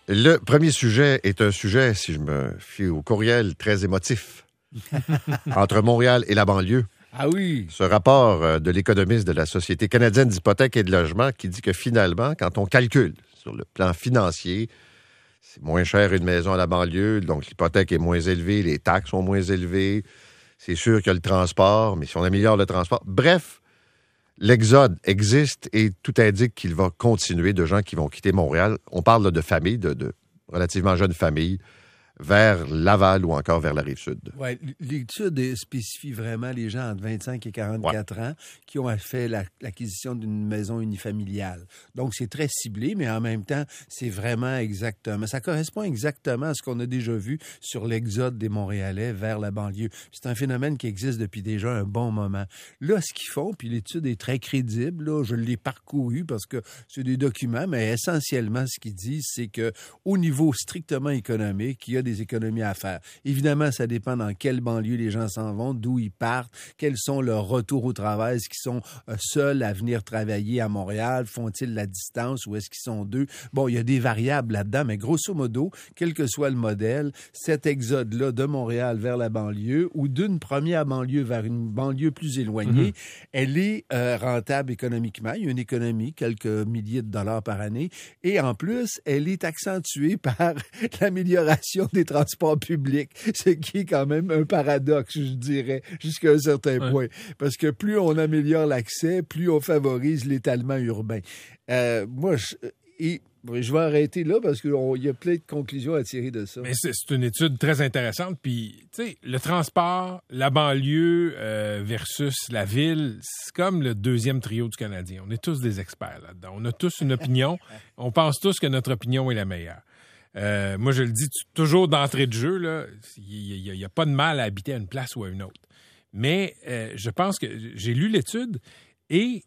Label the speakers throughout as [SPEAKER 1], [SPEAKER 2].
[SPEAKER 1] Le premier sujet est un sujet, si je me fie au courriel, très émotif. Entre Montréal et la banlieue.
[SPEAKER 2] Ah oui.
[SPEAKER 1] Ce rapport de l'économiste de la Société canadienne d'hypothèques et de logement qui dit que finalement, quand on calcule sur le plan financier, c'est moins cher une maison à la banlieue, donc l'hypothèque est moins élevée, les taxes sont moins élevées. C'est sûr qu'il y a le transport, mais si on améliore le transport... Bref, l'exode existe et tout indique qu'il va continuer de gens qui vont quitter Montréal. On parle là, de familles, de relativement jeunes familles, vers Laval ou encore vers la Rive-Sud.
[SPEAKER 2] Oui, l'étude spécifie vraiment les gens entre 25 et 44 ans qui ont fait l'acquisition d'une maison unifamiliale. Donc, c'est très ciblé, mais en même temps, c'est vraiment exactement... Ça correspond exactement à ce qu'on a déjà vu sur l'exode des Montréalais vers la banlieue. C'est un phénomène qui existe depuis déjà un bon moment. Là, ce qu'ils font, puis l'étude est très crédible, là, je l'ai parcouru parce que c'est des documents, mais essentiellement, ce qu'ils disent, c'est que au niveau strictement économique, il y a des économies à faire. Évidemment, ça dépend dans quelle banlieue les gens s'en vont, d'où ils partent, quels sont leurs retours au travail, est-ce qu'ils sont seuls à venir travailler à Montréal, font-ils la distance ou est-ce qu'ils sont deux? Bon, il y a des variables là-dedans, mais grosso modo, quel que soit le modèle, cet exode-là de Montréal vers la banlieue ou d'une première banlieue vers une banlieue plus éloignée, elle est rentable économiquement. Il y a une économie, quelques milliers de dollars par année, et en plus, elle est accentuée par l'amélioration des transports publics, ce qui est quand même un paradoxe, je dirais, jusqu'à un certain point. Parce que plus on améliore l'accès, plus on favorise l'étalement urbain. Je vais arrêter là parce qu'il y a plein de conclusions à tirer de ça.
[SPEAKER 3] Mais c'est une étude très intéressante. Puis, tu sais, le transport, la banlieue versus la ville, c'est comme le deuxième trio du Canadien. On est tous des experts là-dedans. On a tous une opinion. On pense tous que notre opinion est la meilleure. Moi, je le dis toujours d'entrée de jeu, là, il n'y a pas de mal à habiter à une place ou à une autre. Mais je pense que j'ai lu l'étude et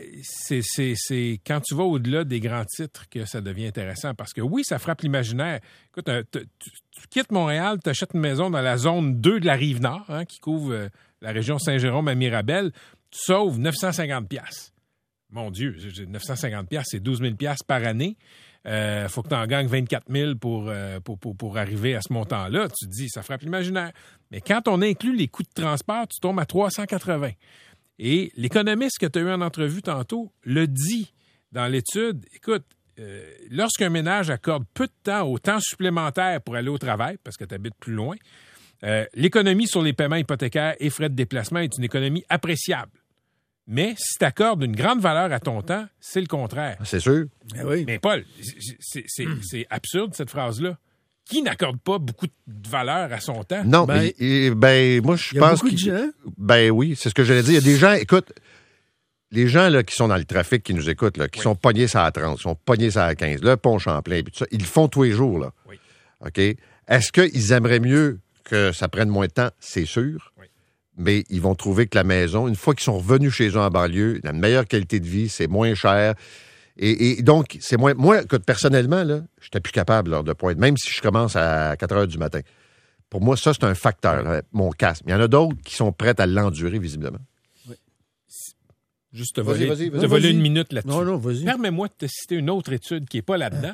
[SPEAKER 3] c'est quand tu vas au-delà des grands titres que ça devient intéressant. Parce que oui, ça frappe l'imaginaire. Écoute, tu quittes Montréal, tu achètes une maison dans la zone 2 de la Rive-Nord, qui couvre la région Saint-Jérôme à Mirabel, tu sauves 950$. Mon Dieu, 950$, c'est 12 000$ par année. Faut que tu en gagnes 24 000 pour arriver à ce montant-là. Tu te dis, ça frappe l'imaginaire. Mais quand on inclut les coûts de transport, tu tombes à 380. Et l'économiste que tu as eu en entrevue tantôt le dit dans l'étude. Écoute, lorsqu'un ménage accorde peu de temps au temps supplémentaire pour aller au travail, parce que tu habites plus loin, l'économie sur les paiements hypothécaires et frais de déplacement est une économie appréciable. Mais si tu accordes une grande valeur à ton temps, c'est le contraire.
[SPEAKER 1] C'est sûr.
[SPEAKER 2] Ben oui.
[SPEAKER 3] Mais Paul, c'est absurde cette phrase-là. Qui n'accorde pas beaucoup de valeur à son temps?
[SPEAKER 1] Non, moi, je pense
[SPEAKER 2] beaucoup de gens.
[SPEAKER 1] Ben oui, c'est ce que j'allais dire. Il y a des gens, écoute, les gens là, qui sont dans le trafic, qui nous écoutent, là, qui sont pognés sur la 30, qui sont pognés sur la 15, le pont Champlain, puis tout ça, ils le font tous les jours, là.
[SPEAKER 3] Oui.
[SPEAKER 1] OK? Est-ce qu'ils aimeraient mieux que ça prenne moins de temps? C'est sûr.
[SPEAKER 3] Oui.
[SPEAKER 1] Mais ils vont trouver que la maison, une fois qu'ils sont revenus chez eux en banlieue, la meilleure qualité de vie, c'est moins cher. Et donc, c'est moins... Moi, personnellement, là, je n'étais plus capable là, de poindre, même si je commence à 4 heures du matin. Pour moi, ça, c'est un facteur, là, mon casque. Il y en a d'autres qui sont prêts à l'endurer, visiblement.
[SPEAKER 3] Oui. Juste te voler une minute là-dessus.
[SPEAKER 2] Non, vas-y.
[SPEAKER 3] Permets-moi de te citer une autre étude qui n'est pas là-dedans.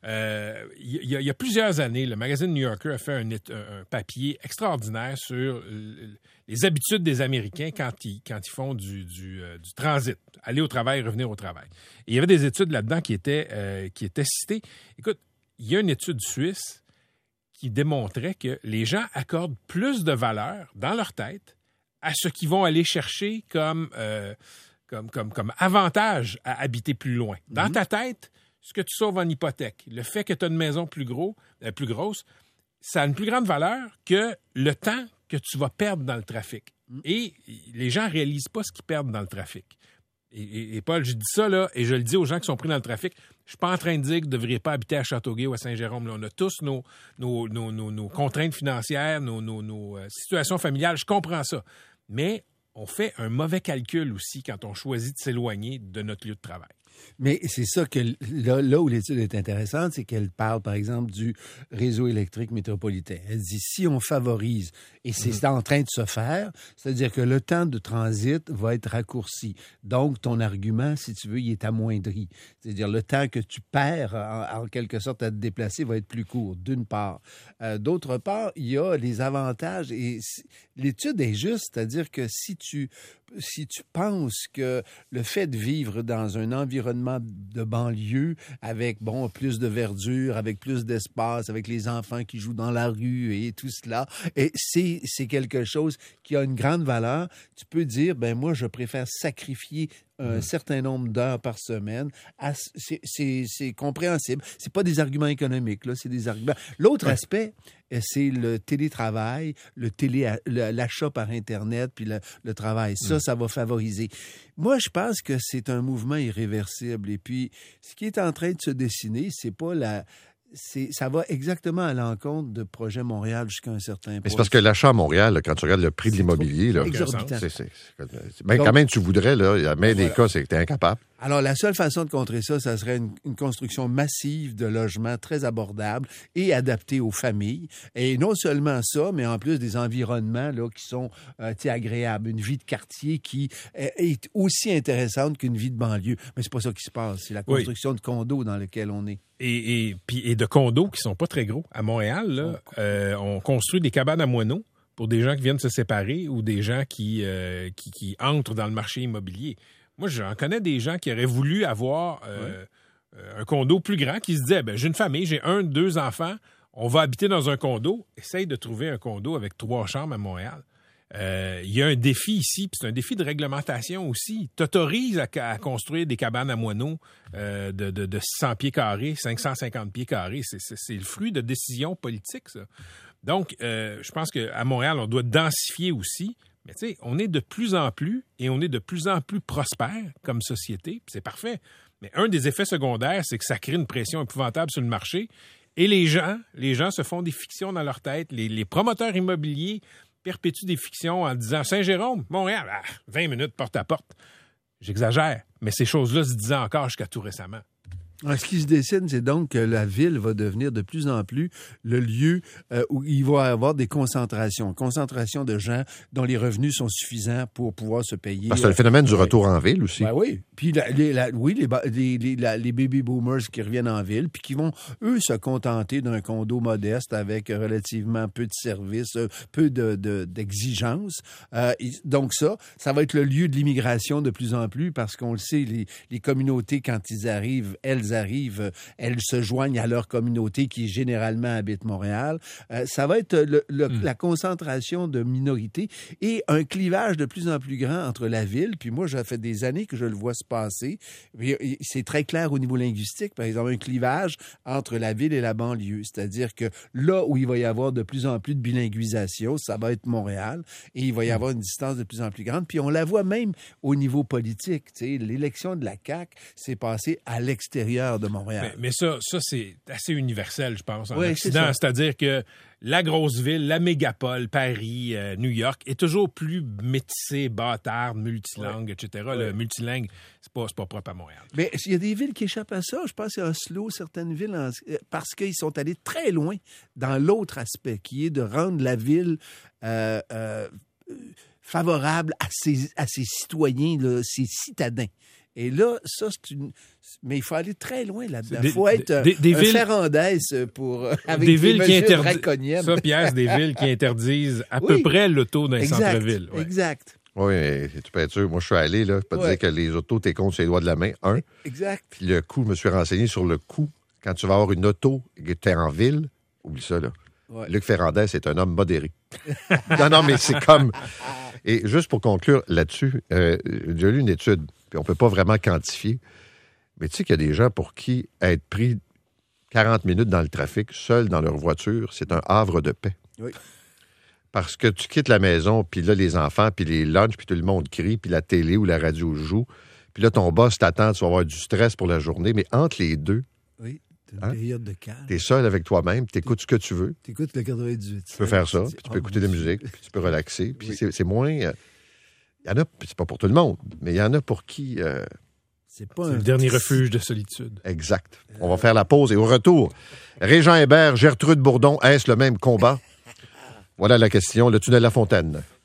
[SPEAKER 3] Il y a plusieurs années, le magazine New Yorker a fait un papier extraordinaire sur les habitudes des Américains quand ils font du transit, aller au travail, revenir au travail. Et il y avait des études là-dedans qui étaient citées. Écoute, il y a une étude suisse qui démontrait que les gens accordent plus de valeur dans leur tête à ce qu'ils vont aller chercher comme avantage à habiter plus loin. Dans ta tête, ce que tu sauves en hypothèque, le fait que tu as une maison plus grosse, ça a une plus grande valeur que le temps que tu vas perdre dans le trafic. Et les gens ne réalisent pas ce qu'ils perdent dans le trafic. Et Paul, je dis ça, là, et je le dis aux gens qui sont pris dans le trafic, je suis pas en train de dire que vous ne devriez pas habiter à Châteauguay ou à Saint-Jérôme. Là, on a tous nos contraintes financières, nos situations familiales, je comprends ça. Mais on fait un mauvais calcul aussi quand on choisit de s'éloigner de notre lieu de travail.
[SPEAKER 2] Mais c'est ça que là où l'étude est intéressante, c'est qu'elle parle, par exemple, du réseau électrique métropolitain. Elle dit, si on favorise, et c'est en train de se faire, c'est-à-dire que le temps de transit va être raccourci. Donc, ton argument, si tu veux, il est amoindri. C'est-à-dire, le temps que tu perds, en quelque sorte, à te déplacer va être plus court, d'une part. D'autre part, il y a les avantages, et l'étude est juste, c'est-à-dire que si tu penses que le fait de vivre dans un environnement de banlieue avec, plus de verdure, avec plus d'espace, avec les enfants qui jouent dans la rue et tout cela, et c'est quelque chose qui a une grande valeur, tu peux dire, moi, je préfère sacrifier un certain nombre d'heures par semaine. C'est compréhensible. C'est pas des arguments économiques, là, c'est des arguments. L'autre aspect, c'est le télétravail, l'achat par Internet, puis le travail. Ça va favoriser. Moi, je pense que c'est un mouvement irréversible. Et puis, ce qui est en train de se dessiner, c'est pas ça va exactement à l'encontre de Projet Montréal jusqu'à un certain point.
[SPEAKER 1] Mais c'est parce que l'achat à Montréal, là, quand tu regardes le prix de l'immobilier, là,
[SPEAKER 2] exorbitant.
[SPEAKER 1] Quand même, tu voudrais, là, il y a même des cas, c'est que tu es incapable.
[SPEAKER 2] Alors, la seule façon de contrer ça serait une construction massive de logements très abordables et adaptés aux familles. Et non seulement ça, mais en plus des environnements là, qui sont agréables. Une vie de quartier qui est aussi intéressante qu'une vie de banlieue. Mais c'est pas ça qui se passe. C'est la construction de condos dans lequel on est.
[SPEAKER 3] Et de condos qui sont pas très gros. À Montréal, là, on construit des cabanes à moineaux pour des gens qui viennent se séparer ou des gens qui entrent dans le marché immobilier. Moi, j'en connais des gens qui auraient voulu avoir un condo plus grand, qui se disaient, j'ai une famille, j'ai 2 enfants, on va habiter dans un condo. Essaye de trouver un condo avec 3 chambres à Montréal. Il y a un défi ici, puis c'est un défi de réglementation aussi. T'autorises à construire des cabanes à moineaux de 600 pieds carrés, 550 pieds carrés. C'est le fruit de décisions politiques, ça. Donc, je pense qu'à Montréal, on doit densifier aussi. Mais tu sais, on est de plus en plus prospère comme société, puis c'est parfait. Mais un des effets secondaires, c'est que ça crée une pression épouvantable sur le marché. Et les gens se font des fictions dans leur tête. Les promoteurs immobiliers perpétuent des fictions en disant « Saint-Jérôme, Montréal, 20 minutes porte à porte ». J'exagère, mais ces choses-là se disaient encore jusqu'à tout récemment.
[SPEAKER 2] Ce qui se dessine, c'est donc que la ville va devenir de plus en plus le lieu où il va y avoir des concentrations de gens dont les revenus sont suffisants pour pouvoir se payer.
[SPEAKER 1] C'est le phénomène du retour en ville aussi.
[SPEAKER 2] Oui. Puis les baby boomers qui reviennent en ville, puis qui vont, eux, se contenter d'un condo modeste avec relativement peu de services, peu d'exigences. Donc ça va être le lieu de l'immigration de plus en plus parce qu'on le sait, les communautés, quand elles arrivent, elles se joignent à leur communauté qui généralement habite Montréal. Ça va être la concentration de minorités et un clivage de plus en plus grand entre la ville. Puis moi, ça fait des années que je le vois se passer. C'est très clair au niveau linguistique, par exemple, un clivage entre la ville et la banlieue. C'est-à-dire que là où il va y avoir de plus en plus de bilinguisation, ça va être Montréal et il va y avoir une distance de plus en plus grande. Puis on la voit même au niveau politique. Tu sais, l'élection de la CAQ s'est passée à l'extérieur de Montréal.
[SPEAKER 3] Mais ça c'est assez universel, je pense, en Occident. C'est-à-dire que la grosse ville, la mégapole, Paris, New York, est toujours plus métissée, bâtarde, multilangue, etc. Le multilingue, c'est pas propre à Montréal.
[SPEAKER 2] Mais il y a des villes qui échappent à ça. Je pense à Oslo, certaines villes, parce qu'ils sont allés très loin dans l'autre aspect, qui est de rendre la ville favorable à ses citoyens, là, ses citadins. Et là, ça, mais il faut aller très loin là-dedans. Il faut être un Ferrandès avec des villes draconiennes.
[SPEAKER 3] Ça, Pierre, c'est des villes qui interdisent à peu près l'auto dans les centres-villes.
[SPEAKER 2] Ouais. Exact.
[SPEAKER 1] Oui, tu peux être sûr. Moi, je suis allé, là. Je peux te dire que les autos, t'es comptes sur les doigts de la main.
[SPEAKER 2] Exact.
[SPEAKER 1] Puis le coût, je me suis renseigné sur le coût. Quand tu vas avoir une auto et que t'es en ville, oublie ça, là. Ouais. Luc Ferrandez est un homme modéré. non, mais c'est comme... Et juste pour conclure là-dessus, j'ai lu une étude, puis on ne peut pas vraiment quantifier, mais tu sais qu'il y a des gens pour qui être pris 40 minutes dans le trafic, seul dans leur voiture, c'est un havre de paix.
[SPEAKER 2] Oui.
[SPEAKER 1] Parce que tu quittes la maison, puis là, les enfants, puis les lunchs, puis tout le monde crie, puis la télé ou la radio joue, puis là, ton boss t'attend, tu vas avoir du stress pour la journée, mais entre les deux...
[SPEAKER 2] Oui. Une période de calme.
[SPEAKER 1] T'es seul avec toi-même, t'écoutes ce que tu veux.
[SPEAKER 2] T'écoutes le 98.
[SPEAKER 1] Tu peux faire ça, puis tu peux écouter de la musique, puis tu peux relaxer. Puis c'est moins... Il y en a, c'est pas pour tout le monde, mais il y en a pour qui
[SPEAKER 2] C'est pas
[SPEAKER 3] C'est le dernier refuge de solitude.
[SPEAKER 1] Exact. On va faire la pause et au retour, Régent Hébert, Gertrude Bourdon, est-ce le même combat? Voilà la question. Le tunnel La Fontaine.